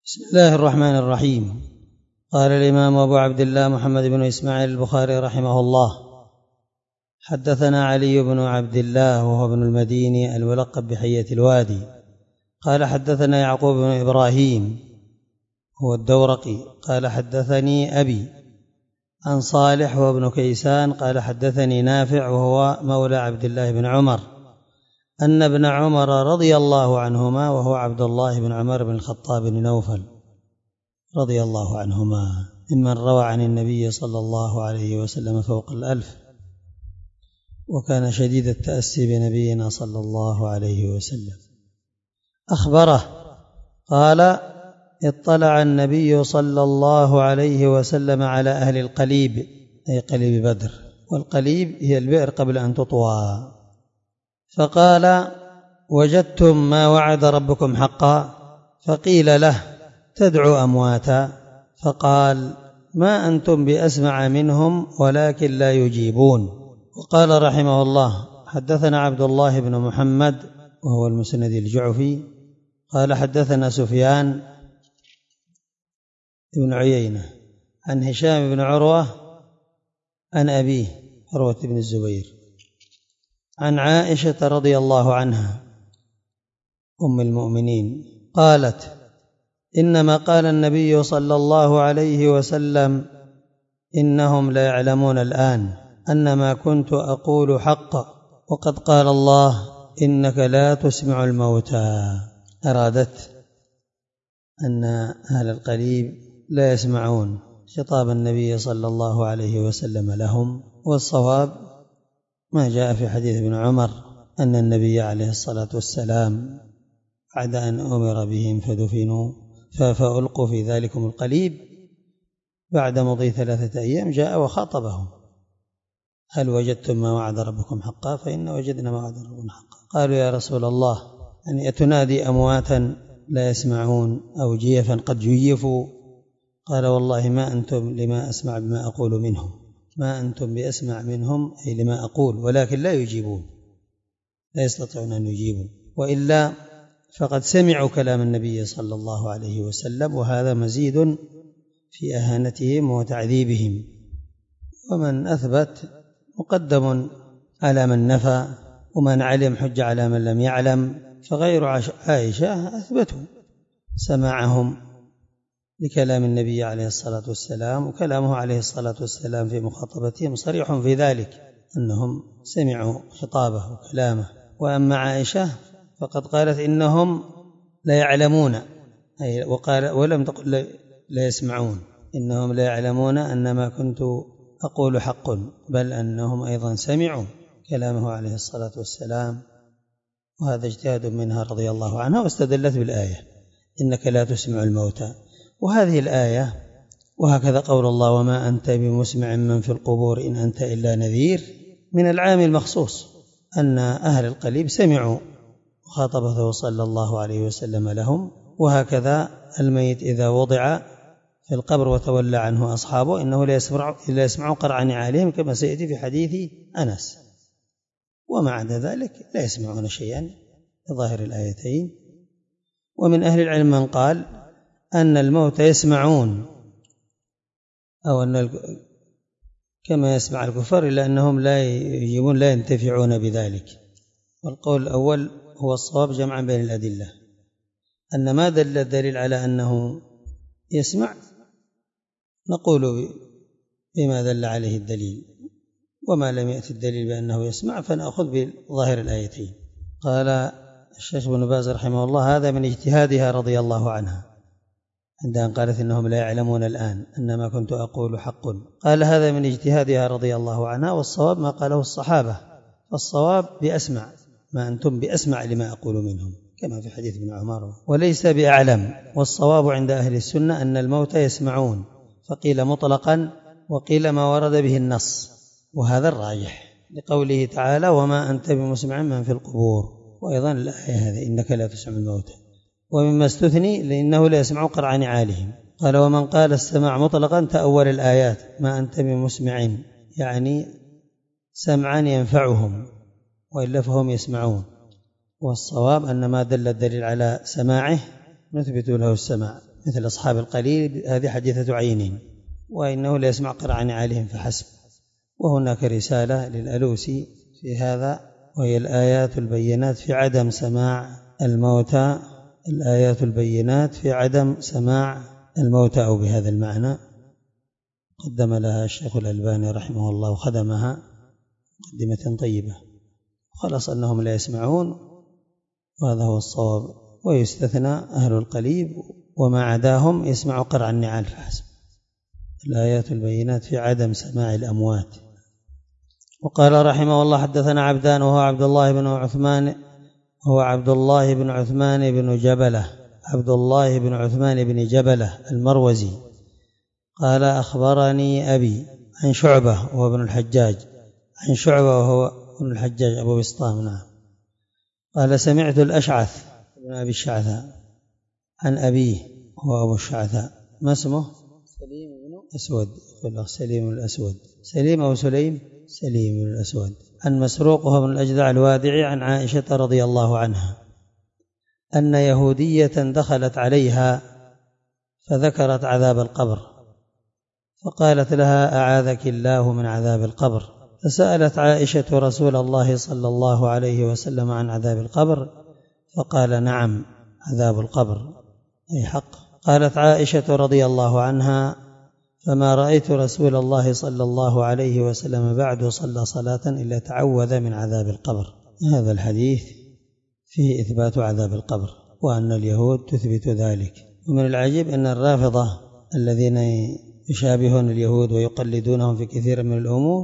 بسم الله الرحمن الرحيم. قال الإمام أبو عبد الله محمد بن إسماعيل البخاري رحمه الله: حدثنا علي بن عبد الله وهو ابن المديني الملقب بحية الوادي قال حدثنا يعقوب بن إبراهيم هو الدورقي قال حدثني أبي عن صالح وابن كيسان قال حدثني نافع وهو مولى عبد الله بن عمر أن ابن عمر رضي الله عنهما وهو عبد الله بن عمر بن الخطاب بن نوفل رضي الله عنهما ممن روى عن النبي صلى الله عليه وسلم فوق 1000، وكان شديد التأسي بنبينا صلى الله عليه وسلم. أخبره قال: اطلع النبي صلى الله عليه وسلم على أهل القليب، أي قليب بدر، والقليب هي البئر قبل أن تطوى، فقال: وجدتم ما وعد ربكم حقا؟ فقيل له: تدعو أمواتا. فقال: ما أنتم بأسمع منهم ولكن لا يجيبون. وقال رحمه الله: حدثنا عبد الله بن محمد وهو المسندي الجعفي قال حدثنا سفيان بن عيينة عن هشام بن عروة عن أبيه عروة بن الزبير عن عائشة رضي الله عنها أم المؤمنين قالت: إنما قال النبي صلى الله عليه وسلم: إنهم لا يعلمون الآن أن ما كنت أقول حق، وقد قال الله: إنك لا تسمع الموتى. أرادت أن أهل القليب لا يسمعون خطاب النبي صلى الله عليه وسلم لهم، والصواب ما جاء في حديث ابن عمر أن النبي عليه الصلاة والسلام بعد أن أمر بهم فدفنوا فألقوا في ذلكم القليب بعد مضي 3 أيام جاء وخاطبهم: هل وجدتم ما وعد ربكم حقا؟ فإن وجدنا ما وعد ربكم حقا. قالوا: يا رسول الله، أن أتنادي أمواتا لا يسمعون أو جيفا قد جيفوا؟ قال: والله ما أنتم لما أسمع بما أقول منهم، ما أنتم بأسمع منهم أي لما أقول، ولكن لا يجيبون، لا يستطيعون أن يجيبوا، وإلا فقد سمعوا كلام النبي صلى الله عليه وسلم، وهذا مزيد في أهانتهم وتعذيبهم. ومن أثبت مقدم على من نفى، ومن علم حج على من لم يعلم، فغير عائشة أثبتوا سماعهم لكلام النبي عليه الصلاة والسلام، وكلامه عليه الصلاة والسلام في مخاطبتهم صريح في ذلك أنهم سمعوا خطابه وكلامه. وأما عائشة فقد قالت: إنهم لا يعلمون، أي وقال ولم تقل لا يسمعون، إنهم لا يعلمون أن ما كنت أقول حق، بل أنهم أيضا سمعوا كلامه عليه الصلاة والسلام. وهذا اجتهاد منها رضي الله عنها، واستدلت بالآية: إنك لا تسمع الموتى. وهذه الآية وهكذا قول الله: وما أنت بمسمع من في القبور إن أنت إلا نذير، من العام المخصوص، أن أهل القليب سمعوا مخاطبته صلى الله عليه وسلم لهم. وهكذا الميت إذا وضع في القبر وتولى عنه أصحابه إنه لا يسمع قرع نعالهم، كما سيأتي في حديث أنس. وما عدا ذلك لا يسمعون شيئا ظاهر الآيتين. ومن أهل العلم من قال أن الموت يسمعون، أو أن كما يسمع الكفار، إلا أنهم لا يجيبون، لا ينتفعون بذلك. والقول الأول هو الصواب جمعا بين الأدلة، أن ما دل الدليل على أنه يسمع نقول بما دل عليه الدليل، وما لم يأتي الدليل بأنه يسمع فنأخذ بظاهر الآيتين. قال الشيخ ابن باز رحمه الله: هذا من اجتهادها رضي الله عنها عندما قالت إنهم لا يعلمون الآن أن ما كنت أقول حق. قال: هذا من اجتهادها رضي الله عنها، والصواب ما قاله الصحابة، فالصواب بأسمع، ما أنتم بأسمع لما أقول منهم، كما في حديث ابن عمر، وليس بأعلم. والصواب عند أهل السنة أن الموتى يسمعون، فقيل مطلقا وقيل ما ورد به النص، وهذا الراجح لقوله تعالى: وما أنت بمسمع من في القبور. وأيضا الآية هذه: إنك لا تسمع الموتى. ومما استثني لأنه لا يسمع قرع نعالهم. قال: ومن قال السماع مطلقا تأول الآيات: ما أنت بمسمع، يعني سمعا ينفعهم، وإلا فهم يسمعون. والصواب أن ما دل الدليل على سماعه نثبت له السماع، مثل أصحاب القليل هذه حادثة عين، وإنه لا يسمع قرع نعالهم فحسب. وهناك رسالة للألوسي في هذا، وهي الآيات البينات في عدم سماع الموتى، الآيات البينات في عدم سماع الموتى أو بهذا المعنى، قدم لها الشيخ الألباني رحمه الله وخدمها مقدمة طيبة، خلاص أنهم لا يسمعون وهذا هو الصواب، ويستثنى أهل القليب وما عداهم يسمع قرع النعال فحسب. الآيات البينات في عدم سماع الأموات. وقال رحمه الله حدثنا عبدان وهو عبد الله بن عثمان، هو عبد الله بن عثمان بن جبلة، عبد الله بن عثمان بن جبلة المروزي، قال أخبرني أبي عن شعبة وهو ابن الحجاج، عن شعبة وهو ابن الحجاج أبو بسطام، نعم، قال سمعت الأشعث بن أبي الشعثاء عن أبيه هو أبو الشعثاء، ما اسمه؟ سليم بن أسود، سليم الأسود، سليم أو سليم؟ سليم الأسود، عن مسروق وهو ابن الأجدع الوادعي عن عائشة رضي الله عنها أن يهودية دخلت عليها فذكرت عذاب القبر، فقالت لها أعاذك الله من عذاب القبر، فسألت عائشة رسول الله صلى الله عليه وسلم عن عذاب القبر، فقال نعم عذاب القبر أي حق. قالت عائشة رضي الله عنها فما رأيت رسول الله صلى الله عليه وسلم بعد صلى صلاة إلا تعوذ من عذاب القبر. هذا الحديث فيه إثبات عذاب القبر وأن اليهود تثبت ذلك. ومن العجيب أن الرافضة الذين يشابهون اليهود ويقلدونهم في كثير من الأمور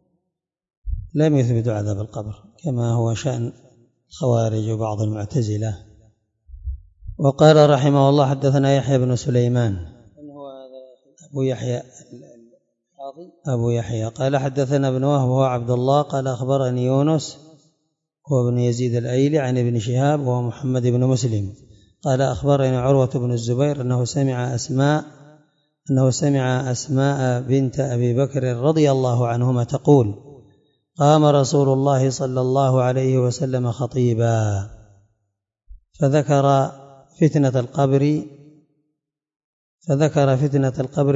لم يثبتوا عذاب القبر كما هو شأن الخوارج وبعض المعتزلة. وقال رحمه الله حدثنا يحيى بن سليمان أبو يحيى قال حدثنا ابن وهب وهو عبد الله قال أخبرني يونس هو ابن يزيد الأيلي عن ابن شهاب وهو محمد بن مسلم قال أخبرني عروة بن الزبير أنه سمع أسماء بنت أبي بكر رضي الله عنهما تقول قام رسول الله صلى الله عليه وسلم خطيبا فذكر فتنة القبر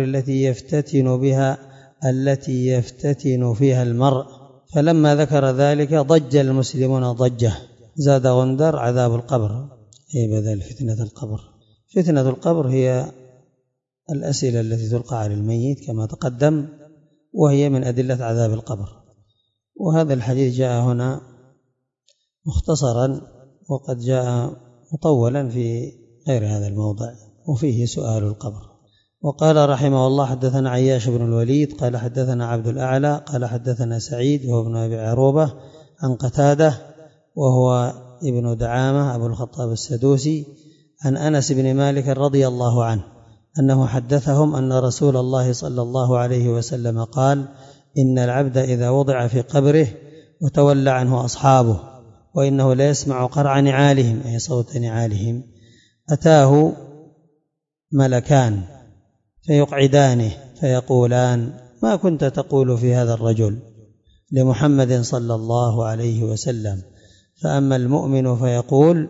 التي يفتتن فيها المرء، فلما ذكر ذلك ضج المسلمون ضجة، زاد غندر عذاب القبر أي بدل فتنة القبر. فتنة القبر هي الأسئلة التي تلقى على الميت كما تقدم، وهي من أدلة عذاب القبر. وهذا الحديث جاء هنا مختصرا وقد جاء مطولا في غير هذا الموضع وفيه سؤال القبر. وقال رحمه الله حدثنا عياش بن الوليد قال حدثنا عبد الأعلى قال حدثنا سعيد وهو ابن أبي عروبة عن قتادة وهو ابن دعامة أبو الخطاب السدوسي عن أنس بن مالك رضي الله عنه أنه حدثهم أن رسول الله صلى الله عليه وسلم قال إن العبد إذا وضع في قبره وتولى عنه أصحابه وإنه لا يسمع قرع نعالهم أي صوت نعالهم أتاه ملكان فيقعدانه فيقولان ما كنت تقول في هذا الرجل لمحمد صلى الله عليه وسلم؟ فأما المؤمن فيقول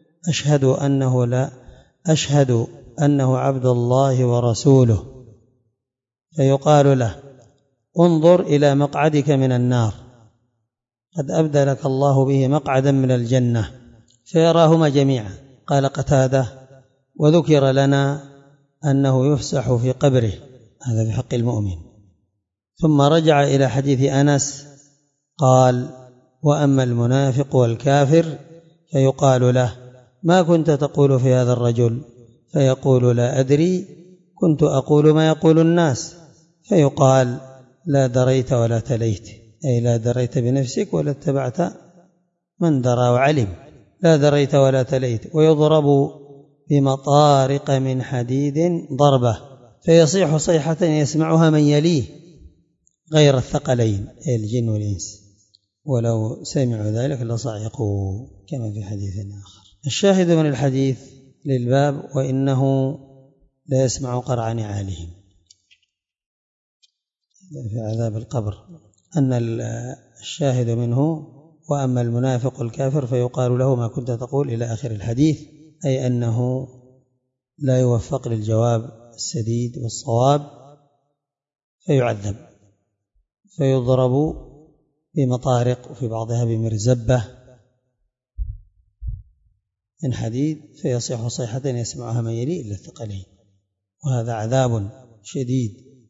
أشهد أنه عبد الله ورسوله، فيقال له انظر إلى مقعدك من النار قد أبدلك الله به مقعدا من الجنة، فيراهما جميعا. قال قتادة وذكر لنا أنه يفسح في قبره، هذا في حق المؤمن. ثم رجع إلى حديث أنس قال وأما المنافق والكافر فيقال له ما كنت تقول في هذا الرجل؟ فيقول لا أدري، كنت أقول ما يقول الناس. فيقال لا دريت ولا تليت، أي لا دريت بنفسك ولا اتبعت من درى وعلم، لا دريت ولا تليت. ويضرب بمطارق من حديد ضربة فيصيح صيحة يسمعها من يليه غير الثقلين أي الجن والإنس، ولو سمعوا ذلك لصعقوا كما في حديث آخر. الشاهد من الحديث للباب وإنه لا يسمع قرع نعالهم في عذاب القبر، أن الشاهد منه وأما المنافق الكافر فيقال له ما كنت تقول إلى آخر الحديث، أي أنه لا يوفق للجواب السديد والصواب فيعذب، فيضرب بمطارق وفي بعضها بمرزبة من حديد فيصيح صيحة يسمعها من يلي إلا الثقلين، وهذا عذاب شديد.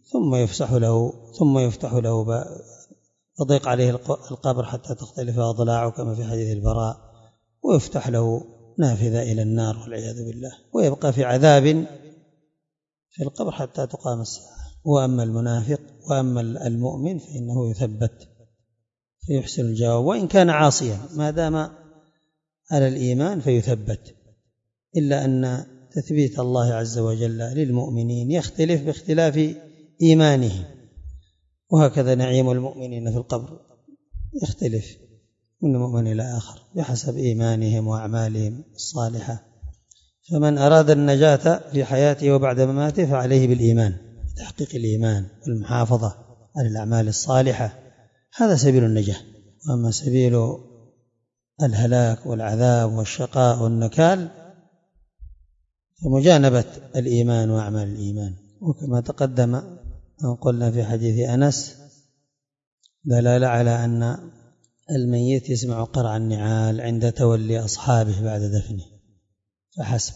ثم يفتح له يضيق عليه القبر حتى تختلف أضلاعه كما في حديث البراء، ويفتح له نافذة إلى النار والعياذ بالله، ويبقى في عذاب في القبر حتى تقام الساعة. وأما المنافق وأما المؤمن فإنه يثبت فيحسن الجواب، وإن كان عاصيا ما دام على الإيمان فيثبت، إلا أن تثبيت الله عز وجل للمؤمنين يختلف باختلاف إيمانهم، وهكذا نعيم المؤمنين في القبر يختلف من مؤمن إلى آخر بحسب إيمانهم وأعمالهم الصالحة. فمن أراد النجاة في حياته وبعد مماته فعليه بالإيمان، تحقيق الإيمان والمحافظة على الأعمال الصالحة، هذا سبيل النجاة. وأما سبيل الهلاك والعذاب والشقاء والنكال فمجانبة الإيمان وأعمال الإيمان. وكما تقدم أن قلنا في حديث أنس دلالة على أن الميت يسمع قرع النعال عند تولي أصحابه بعد دفنه فحسب،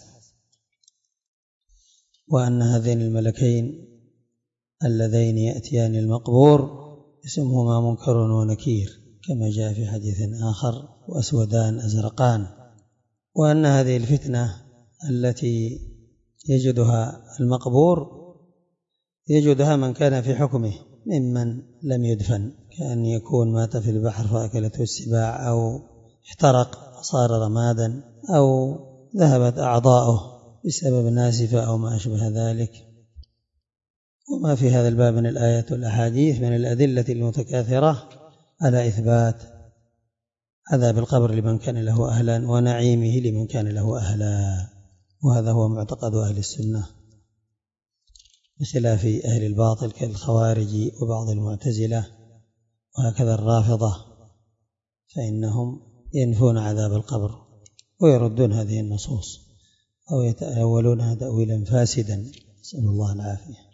وأن هذين الملكين اللذين يأتيان المقبور اسمهما منكر ونكير كما جاء في حديث آخر، وأسودان أزرقان، وأن هذه الفتنة التي يجدها المقبور يجدها من كان في حكمه ممن لم يدفن، كأن يكون مات في البحر فأكلته السباع، أو احترق فصار رمادا، أو ذهبت أعضاؤه بسبب ناسفة أو ما أشبه ذلك. وما في هذا الباب من الآيات والأحاديث من الأدلة المتكاثرة على إثبات عذاب القبر لمن كان له أهلا ونعيمه لمن كان له أهلا، وهذا هو معتقد أهل السنة بخلاف أهل الباطل كالخوارج وبعض المعتزلة وهكذا الرافضة، فإنهم ينفون عذاب القبر ويردون هذه النصوص أو يتأولونها تأويلا فاسدا، نسأل الله العافية.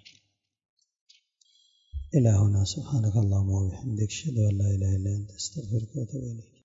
إلى هنا، سبحانك اللهم وبحمدك، أشهد أن لا إله إلا أنت، أستغفرك وأتوب إليك.